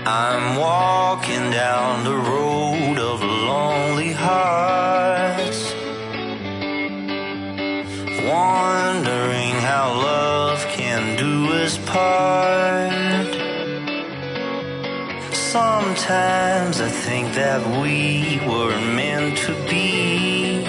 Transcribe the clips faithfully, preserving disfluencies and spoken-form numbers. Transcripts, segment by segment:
I'm walking down the road of lonely hearts, wondering how love can do us part. Sometimes I think that we were meant to be,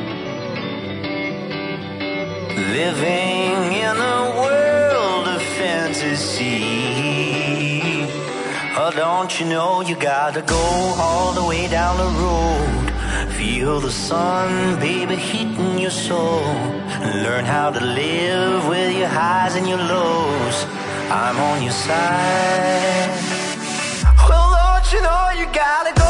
living in a world of fantasy. Oh, don't you know you gotta go all the way down the road, feel the sun, baby, heating your soul, and learn how to live with your highs and your lows. I'm on your side. Well, don't you know you gotta go